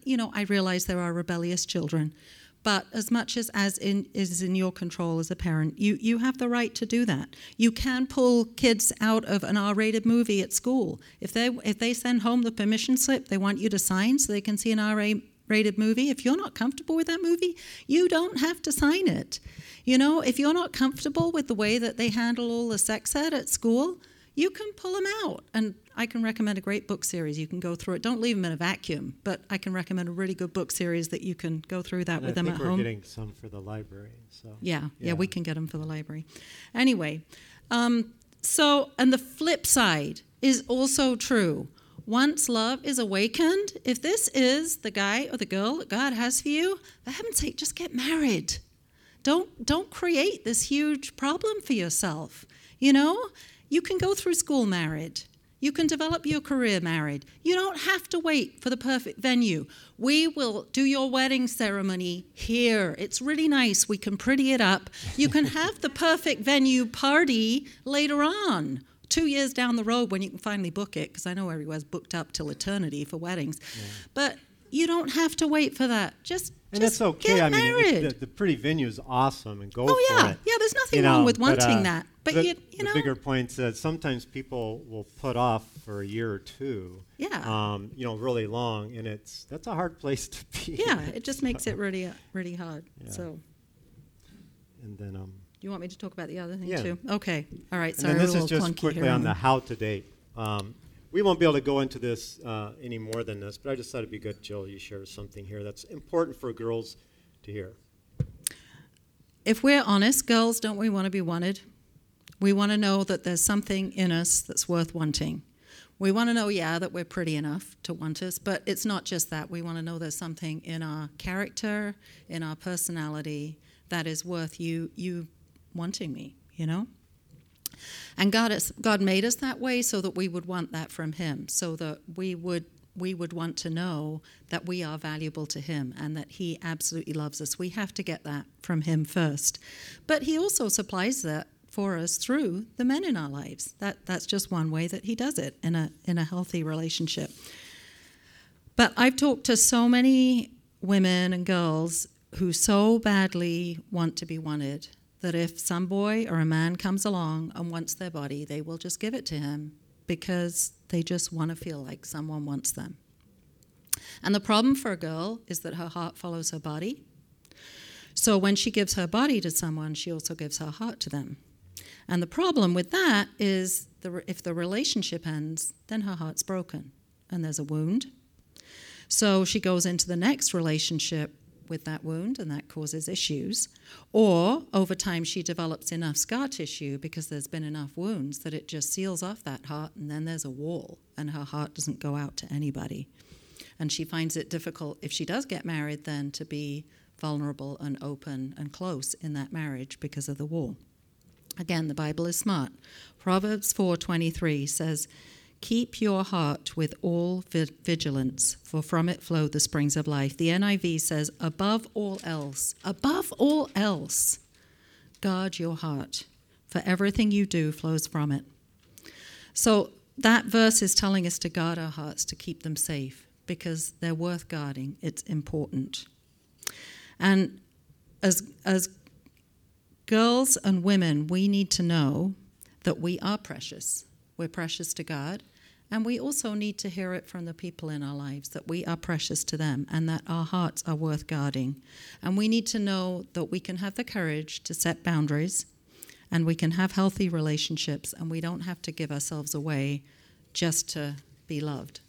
I realize there are rebellious children, but as much as is in your control as a parent, you have the right to do that. You can pull kids out of an R-rated movie at school. If they send home the permission slip they want you to sign so they can see an R-rated movie, if you're not comfortable with that movie, you don't have to sign it. You know, if you're not comfortable with the way that they handle all the sex ed at school, you can pull them out. And I can recommend a great book series. You can go through it. Don't leave them in a vacuum, but I can recommend a really good book series that you can go through that with them at home. I think we're getting some for the library. So Yeah, we can get them for the library. Anyway, and the flip side is also true. Once love is awakened, if this is the guy or the girl that God has for you, for heaven's sake, just get married. Don't create this huge problem for yourself. You know, you can go through school married. You can develop your career married. You don't have to wait for the perfect venue. We will do your wedding ceremony here. It's really nice. We can pretty it up. You can have the perfect venue party later on, 2 years down the road when you can finally book it, because I know everywhere's booked up till eternity for weddings. Yeah. But you don't have to wait for that. Just it's okay. Get I mean, married. The pretty venue is awesome, and go for yeah. it. Yeah, there's nothing wrong with wanting that. But the the bigger point is that sometimes people will put off for a year or two. Yeah. Really long, and that's a hard place to be. Yeah, it just makes it really, really hard. Yeah. So. And then. You want me to talk about the other thing yeah. too? Okay. All right. Sorry, and then this is just quickly on the how to date. We won't be able to go into this any more than this, but I just thought it'd be good, Jill, you share something here that's important for girls to hear. If we're honest, girls, don't we want to be wanted? We want to know that there's something in us that's worth wanting. We want to know, that we're pretty enough to want us, but it's not just that. We want to know there's something in our character, in our personality, that is worth you wanting me, you know? And God made us that way so that we would want that from Him, so that we would want to know that we are valuable to Him and that He absolutely loves us. We have to get that from Him first. But He also supplies that for us through the men in our lives. That's just one way that He does it in a healthy relationship. But I've talked to so many women and girls who so badly want to be wanted that if some boy or a man comes along and wants their body, they will just give it to him because they just want to feel like someone wants them. And the problem for a girl is that her heart follows her body. So when she gives her body to someone, she also gives her heart to them. And the problem with that is if the relationship ends, then her heart's broken and there's a wound. So she goes into the next relationship with that wound, and that causes issues. Or over time she develops enough scar tissue because there's been enough wounds that it just seals off that heart, and then there's a wall and her heart doesn't go out to anybody. And she finds it difficult, if she does get married, then to be vulnerable and open and close in that marriage because of the wall. Again, the Bible is smart. Proverbs 4:23 says, "Keep your heart with all vigilance, for from it flow the springs of life." The NIV says, above all else, guard your heart, for everything you do flows from it. So that verse is telling us to guard our hearts, to keep them safe, because they're worth guarding. It's important. And as girls and women, we need to know that we are precious. We're precious to God, And we also need to hear it from the people in our lives that we are precious to them and that our hearts are worth guarding. And we need to know that we can have the courage to set boundaries and we can have healthy relationships and we don't have to give ourselves away just to be loved.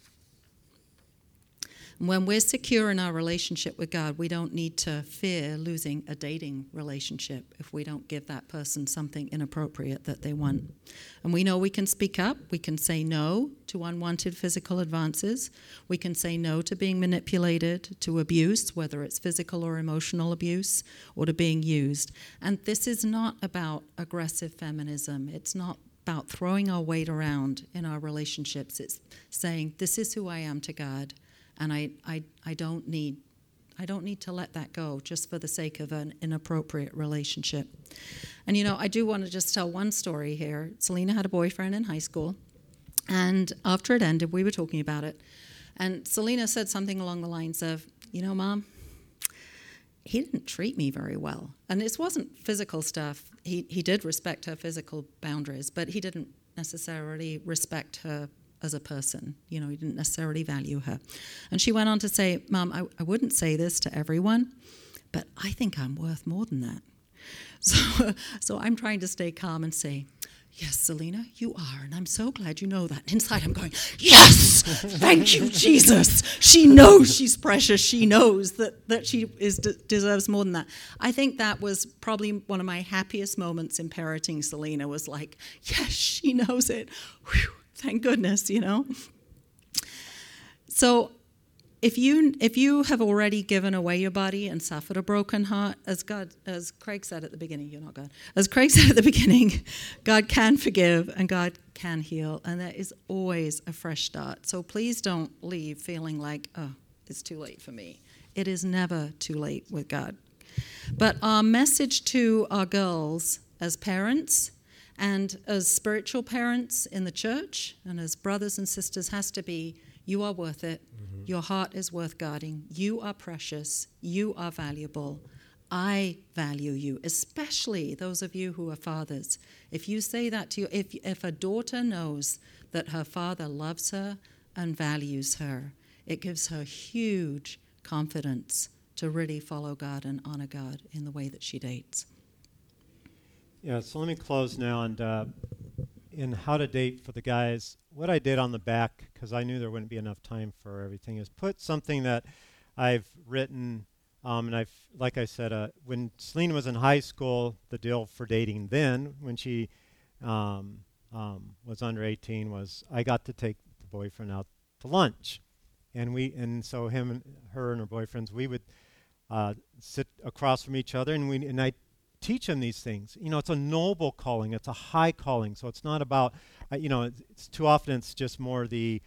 When we're secure in our relationship with God, we don't need to fear losing a dating relationship if we don't give that person something inappropriate that they want. And we know we can speak up. We can say no to unwanted physical advances. We can say no to being manipulated, to abuse, whether it's physical or emotional abuse, or to being used. And this is not about aggressive feminism. It's not about throwing our weight around in our relationships. It's saying, this is who I am to God. And I don't need to let that go just for the sake of an inappropriate relationship. And, I do want to just tell one story here. Selena had a boyfriend in high school, and after it ended, we were talking about it. And Selena said something along the lines of, Mom, he didn't treat me very well. And this wasn't physical stuff. He did respect her physical boundaries, but he didn't necessarily respect her as a person. He didn't necessarily value her. And she went on to say, Mom, I wouldn't say this to everyone, but I think I'm worth more than that. So I'm trying to stay calm and say, yes, Selena, you are, and I'm so glad you know that. Inside I'm going, yes, thank you, Jesus. She knows she's precious. She knows that she deserves more than that. I think that was probably one of my happiest moments in parenting Selena, was like, yes, she knows it. Whew. Thank goodness, So if you have already given away your body and suffered a broken heart, as Craig said at the beginning, you're not God. As Craig said at the beginning, God can forgive and God can heal, and there is always a fresh start. So please don't leave feeling like, oh, it's too late for me. It is never too late with God. But our message to our girls as parents and as spiritual parents in the church and as brothers and sisters has to be, you are worth it. Mm-hmm. Your heart is worth guarding. You are precious. You are valuable. I value you, especially those of you who are fathers. If you say that to you, if a daughter knows that her father loves her and values her, it gives her huge confidence to really follow God and honor God in the way that she dates. Yeah, so let me close now. And in How to Date for the Guys, what I did on the back, because I knew there wouldn't be enough time for everything, is put something that I've written. And like I said, when Selena was in high school, the deal for dating then, when she was under 18, was I got to take the boyfriend out to lunch. And so her and her boyfriends, we would sit across from each other, and I teach them these things. It's a noble calling. It's a high calling. So it's not about, it's too often it's just more the,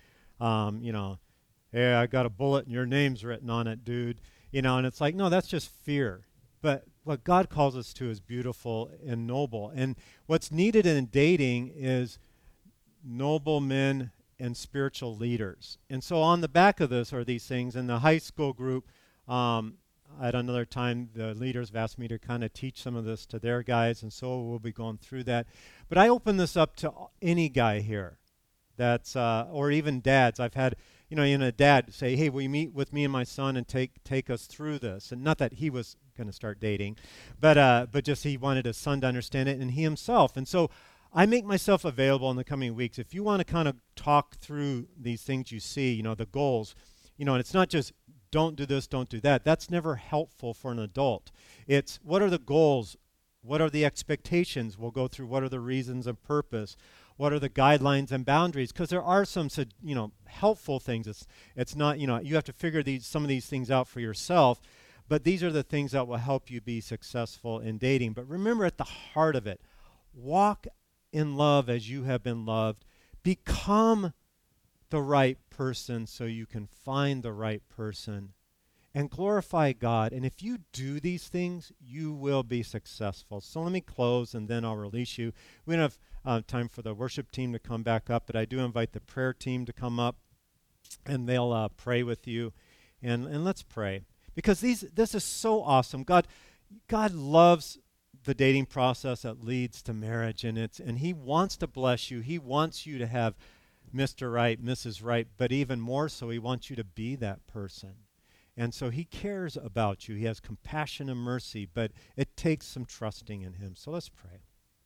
hey, I got a bullet and your name's written on it, dude. And it's like, no, that's just fear. But what God calls us to is beautiful and noble. And what's needed in dating is noble men and spiritual leaders. And so on the back of this are these things. In the high school group, at another time, the leaders have asked me to kind of teach some of this to their guys, and so we'll be going through that. But I open this up to any guy here that's, or even dads. I've had, a dad say, hey, will you meet with me and my son and take us through this? And not that he was going to start dating, but just he wanted his son to understand it, and he himself. And so I make myself available in the coming weeks. If you want to kind of talk through these things you see, the goals, and it's not just don't do this, don't do that. That's never helpful for an adult. It's what are the goals? What are the expectations? We'll go through what are the reasons and purpose. What are the guidelines and boundaries? Because there are some, helpful things. It's not, you have to figure some of these things out for yourself. But these are the things that will help you be successful in dating. But remember, at the heart of it, walk in love as you have been loved. Become the right person so you can find the right person and glorify God. And if you do these things, you will be successful. So let me close and then I'll release you. We don't have time for the worship team to come back up, but I do invite the prayer team to come up and they'll pray with you. And let's pray. Because this is so awesome. God loves the dating process that leads to marriage, and he wants to bless you. He wants you to have Mr. Right, Mrs. Right, but even more so, he wants you to be that person. And so he cares about you. He has compassion and mercy, but it takes some trusting in him. So let's pray.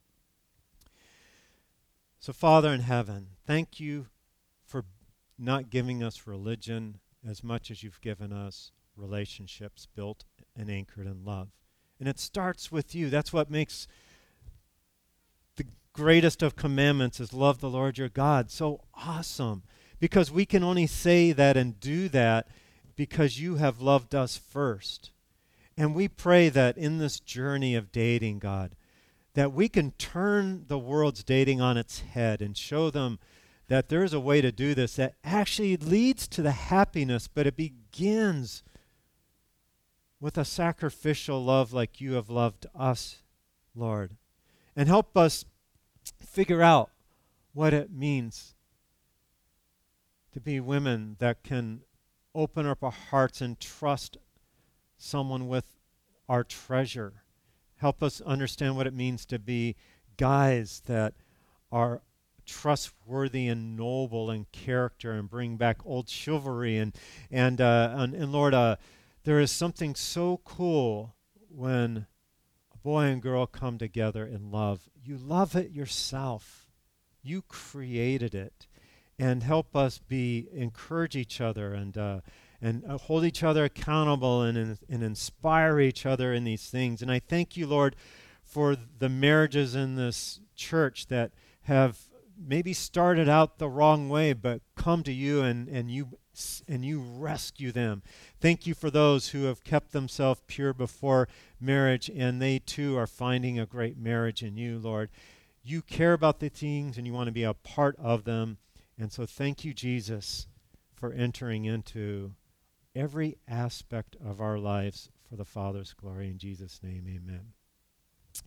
So, Father in heaven, thank you for not giving us religion as much as you've given us relationships built and anchored in love. And it starts with you. That's what makes the greatest of commandments is love the Lord your God. So awesome. Because we can only say that and do that because you have loved us first. And we pray that in this journey of dating, God, that we can turn the world's dating on its head and show them that there's a way to do this that actually leads to the happiness, but it begins with a sacrificial love like you have loved us, Lord. And help us figure out what it means to be women that can open up our hearts and trust someone with our treasure. Help us understand what it means to be guys that are trustworthy and noble in character and bring back old chivalry. And Lord, there is something so cool when a boy and girl come together in love. You love it yourself. You created it. And help us encourage each other and hold each other accountable and inspire each other in these things. And I thank you, Lord, for the marriages in this church that have maybe started out the wrong way, but come to you and you rescue them. Thank you for those who have kept themselves pure before marriage, and they too are finding a great marriage in you, Lord. You care about the things, and you want to be a part of them. And so thank you, Jesus, for entering into every aspect of our lives for the Father's glory. In Jesus' name, amen.